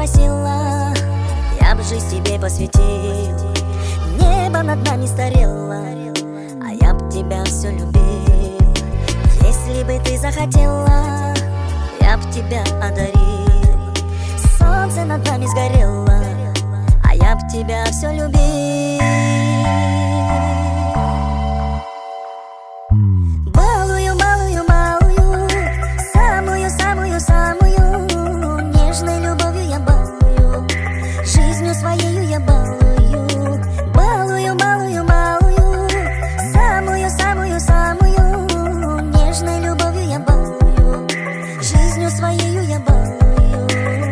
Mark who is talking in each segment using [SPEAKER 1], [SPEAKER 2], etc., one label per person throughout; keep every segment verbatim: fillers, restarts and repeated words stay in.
[SPEAKER 1] спросила, я бы жизнь тебе посвятил. Небо над нами старело, а я б тебя все любил. Если бы ты захотела, я б тебя одарил. Солнце над нами сгорело, а я б тебя все любил. Балую, балую, балую, самую-самую-самую нежной любовью я балую, жизнью своею я балую. Балую, балую, балую, самую-самую-самую нежной любовью я балую, жизнью своею я балую.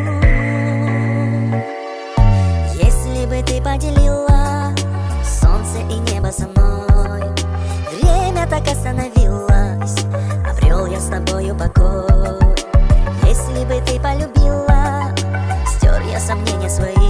[SPEAKER 1] Если бы ты поделила солнце и небо со мной, время так остановилось, обрел я с тобою покой. Если бы ты полюбила, стер я сомнения свои.